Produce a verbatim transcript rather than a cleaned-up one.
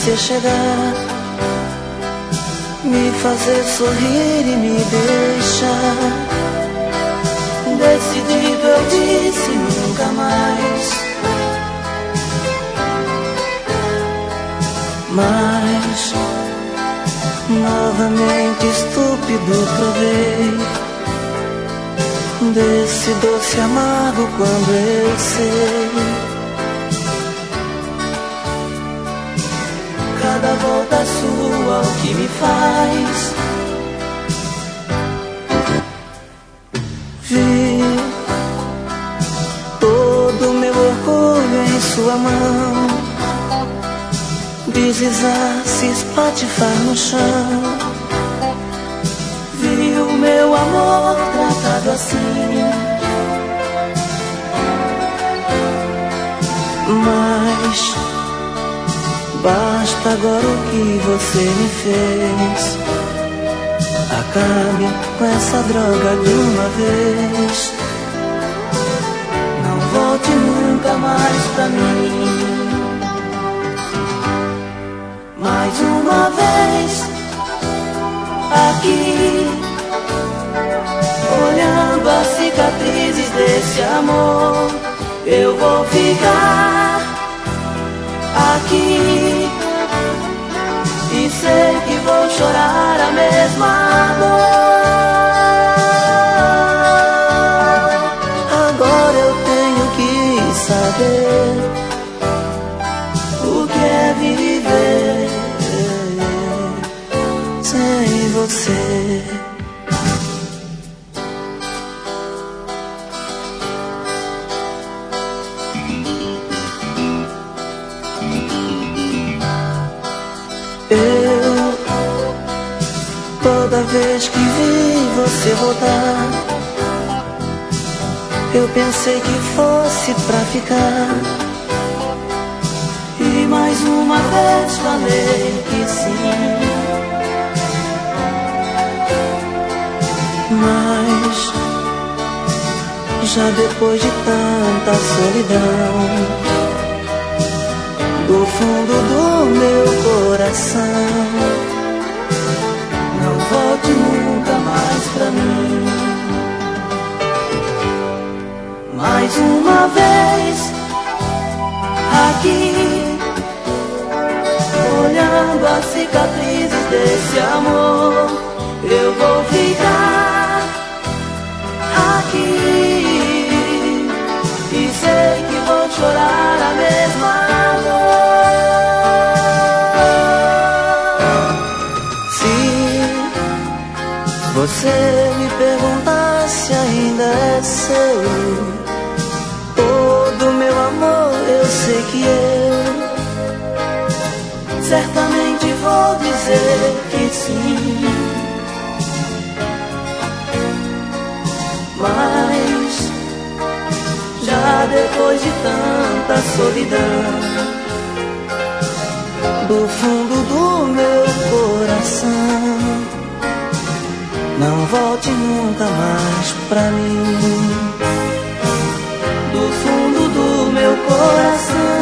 você chegar, me fazer sorrir e me deixar. Decidido eu disse nunca mais. Mas novamente estúpido provei desse doce amargo quando eu sei. Cada volta sua o que me faz vi todo meu orgulho em sua mão deslizar, se espatifar no chão. Vi o meu amor tratado assim, mas basta agora o que você me fez. Acabe com essa droga de uma vez. Não volte nunca mais pra mim. Mais uma vez aqui, olhando as cicatrizes desse amor, eu vou ficar aqui e sei que vou chorar a mesma dor. Agora eu tenho que saber o que é viver sem você. Eu, toda vez que vi você voltar, eu pensei que fosse pra ficar. E mais uma vez falei que sim. Mas já depois de tanta solidão, do fundo do meu coração, não volte nunca mais pra mim. Mais uma vez aqui, olhando as cicatrizes desse amor, eu vou ficar aqui e sei que vou chorar a mesma dor. Se você me perguntar se ainda é seu todo meu amor, eu sei que eu certamente vou dizer que sim. Mas já depois de tanta solidão, do fundo do meu coração, não volte nunca mais pra mim. Do fundo do meu coração,